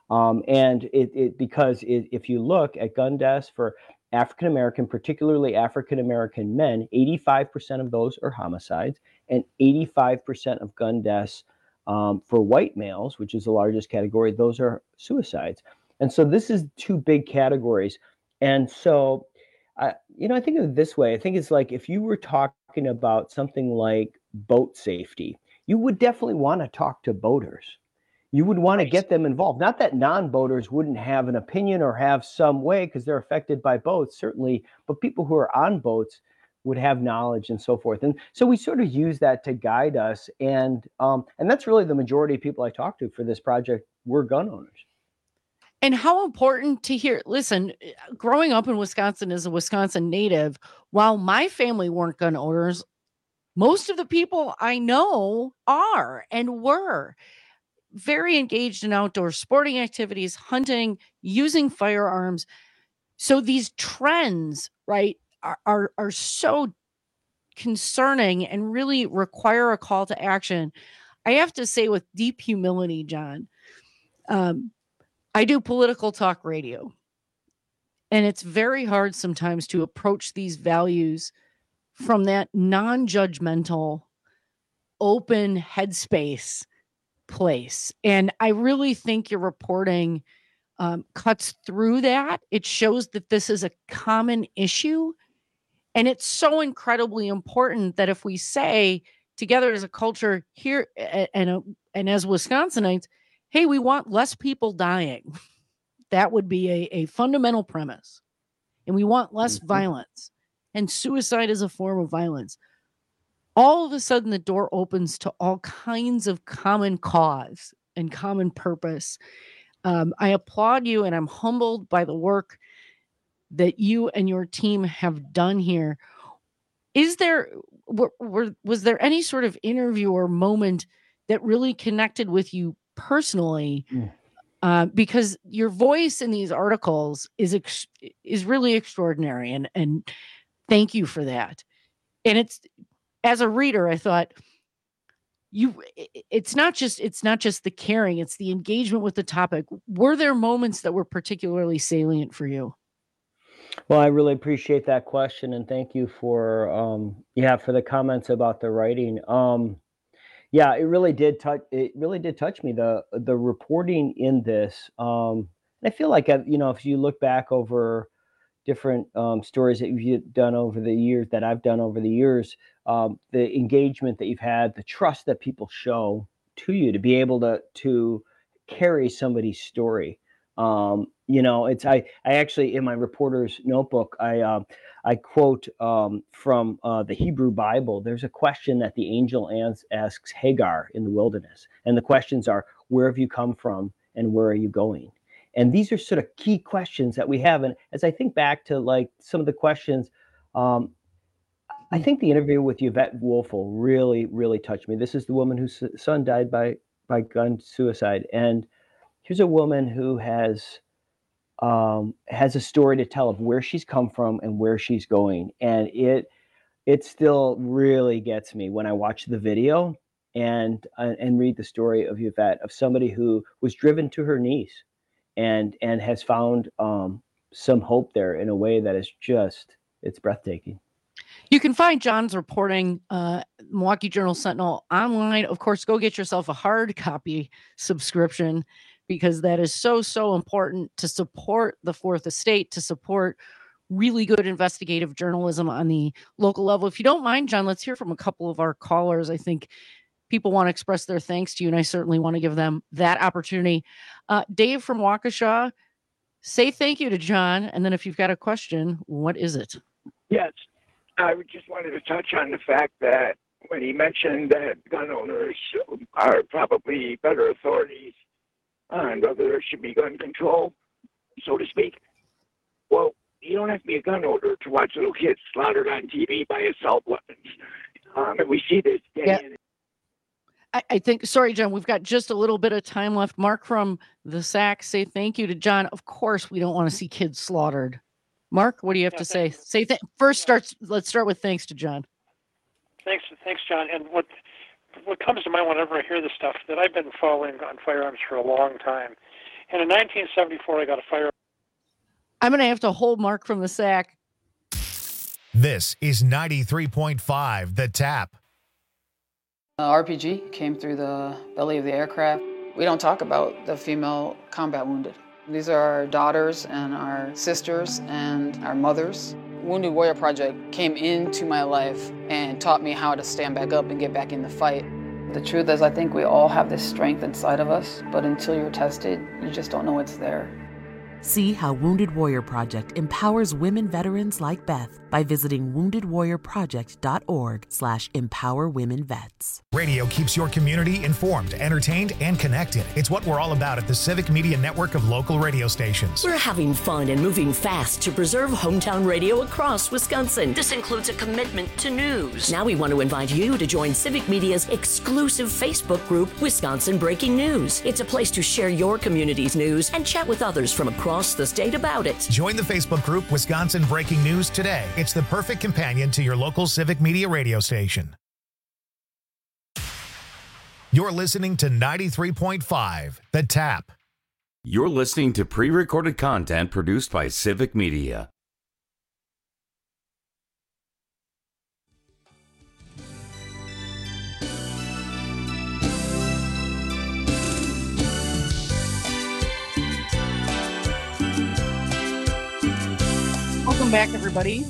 Um, and it, it because it, if you look at gun deaths for African American, particularly African American men, eighty-five percent of those are homicides, and eighty-five percent of gun deaths um, for white males, which is the largest category, those are suicides. And so this is two big categories. And so, I, you know, I think of it this way. I think it's like if you were talking about something like boat safety, you would definitely want to talk to boaters. You would want to get them involved. Not that non-boaters wouldn't have an opinion or have some way because they're affected by boats, certainly, but people who are on boats would have knowledge and so forth. And so we sort of use that to guide us. And um, and that's really the majority of people I talk to for this project were gun owners. And how important to hear, listen, growing up in Wisconsin as a Wisconsin native, while my family weren't gun owners, most of the people I know are and were very engaged in outdoor sporting activities, hunting, using firearms. So these trends, right, are, are, are so concerning and really require a call to action. I have to say with deep humility, John, um, I do political talk radio, and it's very hard sometimes to approach these values from that non-judgmental, open headspace place. And I really think your reporting um, cuts through that. It shows that this is a common issue. And it's so incredibly important that if we say together as a culture here and, uh, and as Wisconsinites, hey, we want less people dying. That would be a, a fundamental premise. And we want less mm-hmm. violence. And suicide is a form of violence. All of a sudden, the door opens to all kinds of common cause and common purpose. Um, I applaud you, and I'm humbled by the work that you and your team have done here. Is there, were, were, was there any sort of interview or moment that really connected with you personally? Mm. Uh, because your voice in these articles is ex- is really extraordinary, and and thank you for that. And it's, as a reader, I thought you it's not just it's not just the caring, it's the engagement with the topic. Were there moments that were particularly salient for you? Well, I really appreciate that question, and thank you for um yeah for the comments about the writing. Um yeah, it really did touch it really did touch me, the the reporting in this. Um I feel like, you know, if you look back over different um, stories that you've done over the years, that I've done over the years, um, the engagement that you've had, the trust that people show to you to be able to to carry somebody's story. Um, you know, it's I I actually in my reporter's notebook I uh, I quote um, from uh, the Hebrew Bible. There's a question that the angel as- asks Hagar in the wilderness, and the questions are, where have you come from and where are you going? And these are sort of key questions that we have. And as I think back to like some of the questions, um, I think the interview with Yvette Woelfel really, really touched me. This is the woman whose son died by by gun suicide, and here's a woman who has um, has a story to tell of where she's come from and where she's going, and it it still really gets me when I watch the video and uh, and read the story of Yvette, of somebody who was driven to her knees and and has found um, some hope there in a way that is just, it's breathtaking. You can find John's reporting, uh, Milwaukee Journal Sentinel, online. Of course, go get yourself a hard copy subscription, because that is so, so important to support the Fourth Estate, to support really good investigative journalism on the local level. If you don't mind, John, let's hear from a couple of our callers. I think people want to express their thanks to you, and I certainly want to give them that opportunity. Uh, Dave from Waukesha, say thank you to John, and then if you've got a question, what is it? Yes. I just wanted to touch on the fact that when he mentioned that gun owners are probably better authorities on whether there should be gun control, so to speak. Well, you don't have to be a gun owner to watch little kids slaughtered on T V by assault weapons. Um, and we see this day yeah. in. I, I think, sorry, John, we've got just a little bit of time left. Mark from the S A C, say thank you to John. Of course, we don't want to see kids slaughtered. Mark, what do you have yeah, to say? Say th- first. Starts. Let's start with thanks to John. Thanks, thanks, John. And what what comes to mind whenever I hear this stuff, that I've been following on firearms for a long time, And in nineteen seventy-four, I got a fire. I'm going to have to hold Mark from the sack. This is ninety-three point five The Tap. Uh, R P G came through the belly of the aircraft. We don't talk about the female combat wounded. These are our daughters and our sisters and our mothers. Wounded Warrior Project came into my life and taught me how to stand back up and get back in the fight. The truth is, I think we all have this strength inside of us, but until you're tested, you just don't know it's there. See how Wounded Warrior Project empowers women veterans like Beth by visiting wounded warrior project dot org slash empower women vets. Radio keeps your community informed, entertained, and connected. It's what we're all about at the Civic Media Network of local radio stations. We're having fun and moving fast to preserve hometown radio across Wisconsin. This includes a commitment to news. Now we want to invite you to join Civic Media's exclusive Facebook group, Wisconsin Breaking News. It's a place to share your community's news and chat with others from across the state about it. Join the Facebook group Wisconsin Breaking News today. It's the perfect companion to your local Civic Media radio station. You're listening to ninety-three point five The Tap. You're listening to pre-recorded content produced by Civic Media. Welcome back, everybody.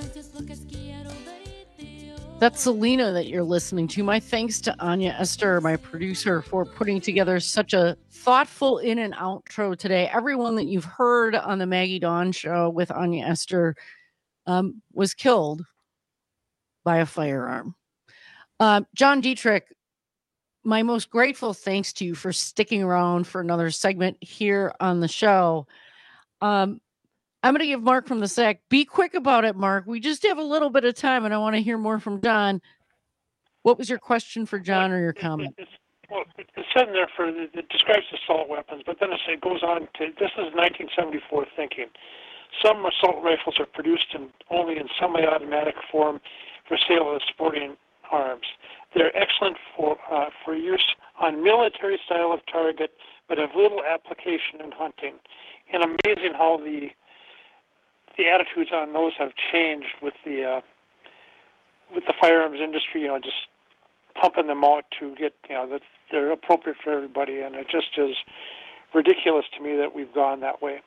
That's Selena that you're listening to. My thanks to Anya Esther, my producer, for putting together such a thoughtful in and outro today. Everyone that you've heard on the Maggie Dawn show with Anya Esther um, was killed by a firearm. Uh, John Dietrich, my most grateful thanks to you for sticking around for another segment here on the show. Um, I'm going to give Mark from the sack. Be quick about it, Mark. We just have a little bit of time, and I want to hear more from John. What was your question for John or your comment? It's, well, it's said in there for it describes assault weapons, but then it goes on to this is nineteen seventy-four thinking. Some assault rifles are produced in, only in semi-automatic form for sale as sporting arms. They're excellent for uh, for use on military style of target, but have little application in hunting. And amazing how the the attitudes on those have changed with the uh, with the firearms industry, you know, just pumping them out to get, you know, that they're appropriate for everybody, and it just is ridiculous to me that we've gone that way.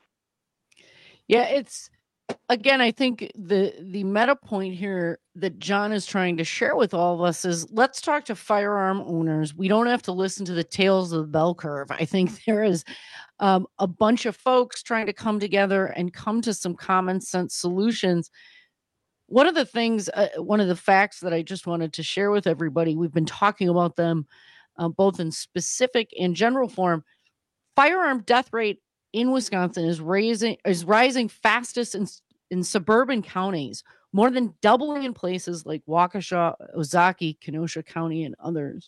Yeah, it's again, I think the the meta point here that John is trying to share with all of us is let's talk to firearm owners. We don't have to listen to the tales of the bell curve. I think there is um, a bunch of folks trying to come together and come to some common sense solutions. One of the things, uh, one of the facts that I just wanted to share with everybody, we've been talking about them uh, both in specific and general form. Firearm death rate in Wisconsin is raising is rising fastest in in suburban counties, more than doubling in places like Waukesha, Ozaukee, Kenosha County, and others.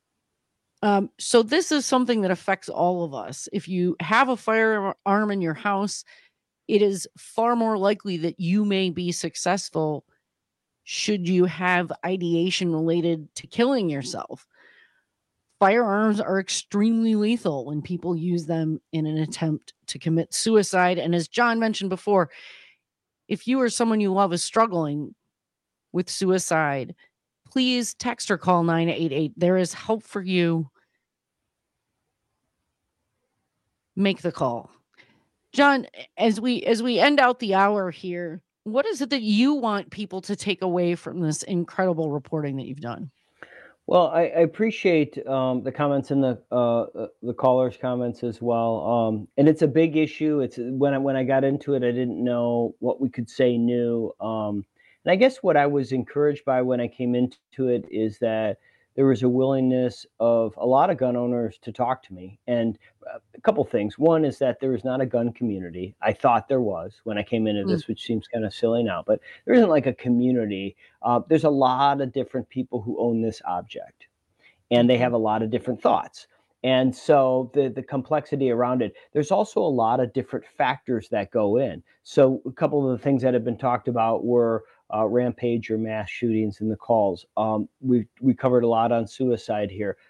Um, so this is something that affects all of us. If you have a firearm in your house, it is far more likely that you may be successful should you have ideation related to killing yourself. Firearms are extremely lethal when people use them in an attempt to commit suicide. And as John mentioned before, if you or someone you love is struggling with suicide, please text or call nine eight eight. There is help for you. Make the call. John, as we as we end out the hour here, what is it that you want people to take away from this incredible reporting that you've done? Well, I, I appreciate um, the comments and the uh, the callers' comments as well. Um, and it's a big issue. It's when I when I got into it, I didn't know what we could say new. Um, and I guess what I was encouraged by when I came into it is that there was a willingness of a lot of gun owners to talk to me. And a couple things. One is that there is not a gun community. I thought there was when I came into this, mm. which seems kind of silly now, but there isn't like a community. Uh, there's a lot of different people who own this object, and they have a lot of different thoughts. And so the, the complexity around it, there's also a lot of different factors that go in. So a couple of the things that have been talked about were uh, rampage or mass shootings in the calls. Um, we we covered a lot on suicide here.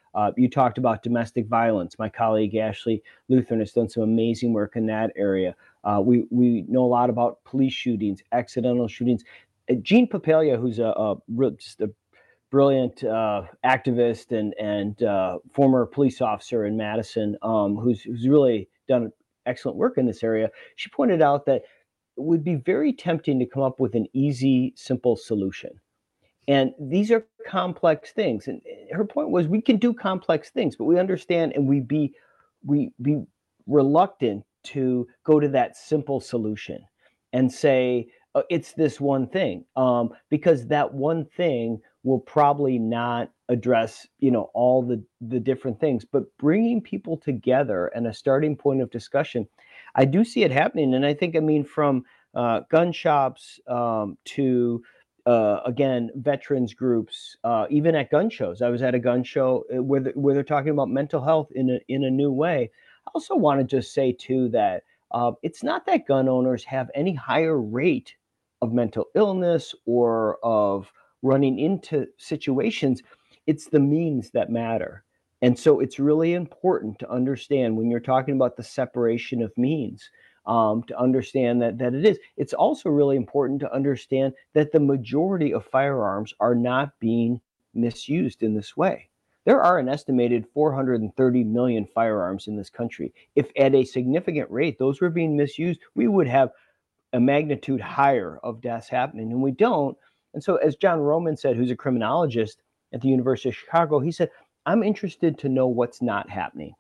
Uh, you talked about domestic violence. My colleague Ashley Lutheran has done some amazing work in that area. Uh, we we know a lot about police shootings, accidental shootings. Uh, Jean Papalia, who's a, a just a brilliant uh, activist and and uh, former police officer in Madison, um, who's who's really done excellent work in this area. She pointed out that it would be very tempting to come up with an easy, simple solution. And these are complex things. And her point was, we can do complex things, but we understand, and we be we be reluctant to go to that simple solution and say uh, it's this one thing, um, because that one thing will probably not address, you know, all the the different things. But bringing people together and a starting point of discussion, I do see it happening. And I think, I mean, from uh, gun shops um, to Uh, again, veterans groups, uh, even at gun shows. I was at a gun show where, the, where they're talking about mental health in a, in a new way. I also want to just say, too, that uh, it's not that gun owners have any higher rate of mental illness or of running into situations. It's the means that matter. And so it's really important to understand when you're talking about the separation of means, Um, to understand that that it is. It's also really important to understand that the majority of firearms are not being misused in this way. There are an estimated four hundred thirty million firearms in this country. If at a significant rate those were being misused, we would have a magnitude higher of deaths happening, and we don't. And so, as John Roman said, who's a criminologist at the University of Chicago, he said, I'm interested to know what's not happening.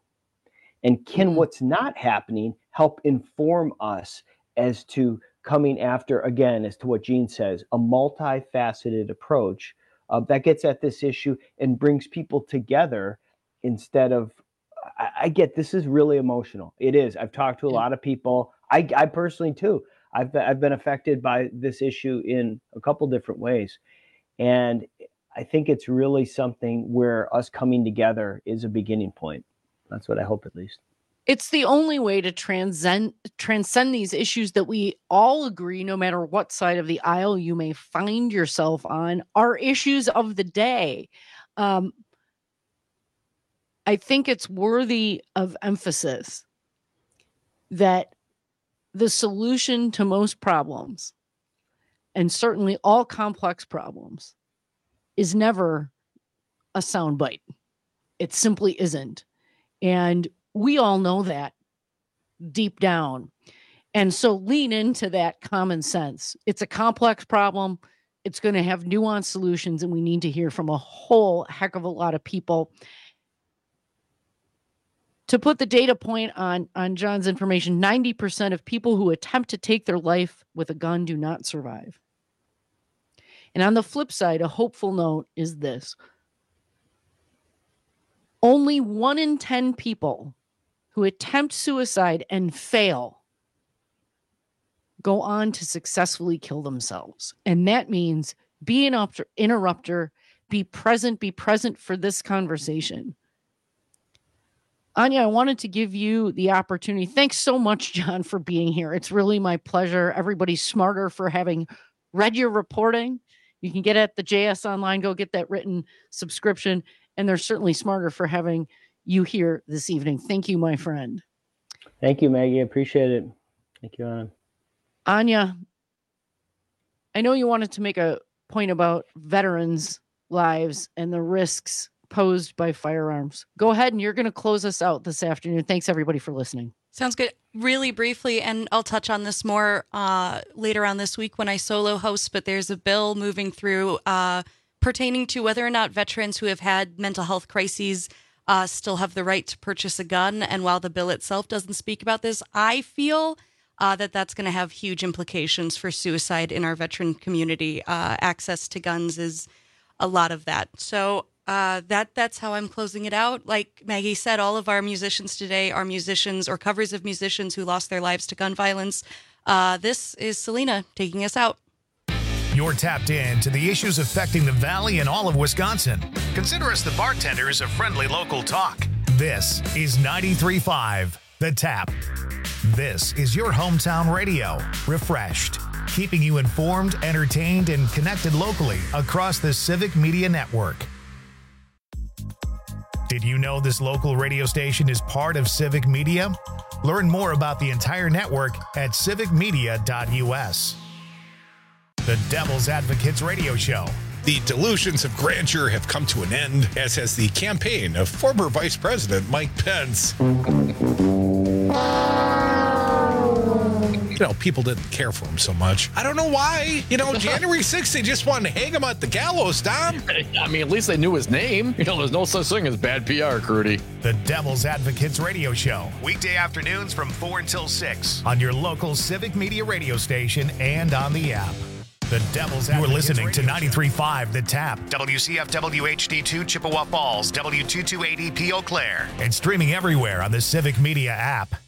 And can what's not happening help inform us as to coming after, again, as to what Jean says, a multifaceted approach uh, that gets at this issue and brings people together instead of, I, I get this is really emotional. It is. I've talked to a lot of people. I, I personally, too, I've been, I've been affected by this issue in a couple different ways. And I think it's really something where us coming together is a beginning point. That's what I hope, at least. It's the only way to transcend transcend these issues that we all agree, no matter what side of the aisle you may find yourself on, are issues of the day. Um, I think it's worthy of emphasis that the solution to most problems, and certainly all complex problems, is never a soundbite. It simply isn't. And we all know that deep down. And so lean into that common sense. It's a complex problem. It's going to have nuanced solutions, and we need to hear from a whole heck of a lot of people. To put the data point on, on John's information, ninety percent of people who attempt to take their life with a gun do not survive. And on the flip side, a hopeful note is this. Only one in ten people who attempt suicide and fail go on to successfully kill themselves. And that means be an interrupter, be present, be present for this conversation. Anya, I wanted to give you the opportunity. Thanks so much, John, for being here. It's really my pleasure. Everybody's smarter for having read your reporting. You can get it at the J S Online. Go get that written subscription. And they're certainly smarter for having you here this evening. Thank you, my friend. Thank you, Maggie. I appreciate it. Thank you, Anna. Anya, I know you wanted to make a point about veterans' lives and the risks posed by firearms. Go ahead, and you're going to close us out this afternoon. Thanks, everybody, for listening. Sounds good. Really briefly, and I'll touch on this more uh, later on this week when I solo host, but there's a bill moving through uh, pertaining to whether or not veterans who have had mental health crises uh, still have the right to purchase a gun. And while the bill itself doesn't speak about this, I feel uh, that that's going to have huge implications for suicide in our veteran community. Uh, access to guns is a lot of that. So uh, that that's how I'm closing it out. Like Maggie said, all of our musicians today are musicians or covers of musicians who lost their lives to gun violence. Uh, this is Selena taking us out. You're tapped in to the issues affecting the Valley and all of Wisconsin. Consider us the bartenders of friendly local talk. This is ninety-three point five The Tap. This is your hometown radio, refreshed, keeping you informed, entertained, and connected locally across the Civic Media Network. Did you know this local radio station is part of Civic Media? Learn more about the entire network at civic media dot u s. The Devil's Advocates Radio Show. The delusions of grandeur have come to an end, as has the campaign of former Vice President Mike Pence. You know, people didn't care for him so much. I don't know why. You know, January sixth, they just wanted to hang him at the gallows, Dom. I mean, at least they knew his name. You know, there's no such thing as bad P R, Crudy. The Devil's Advocates Radio Show. Weekday afternoons from four until six on your local Civic Media radio station and on the app. The Devil's Advocates. You're listening to ninety-three point five The Tap, W C F W H D two Chippewa Falls, W two two eight E P Eau Claire, and streaming everywhere on the Civic Media app.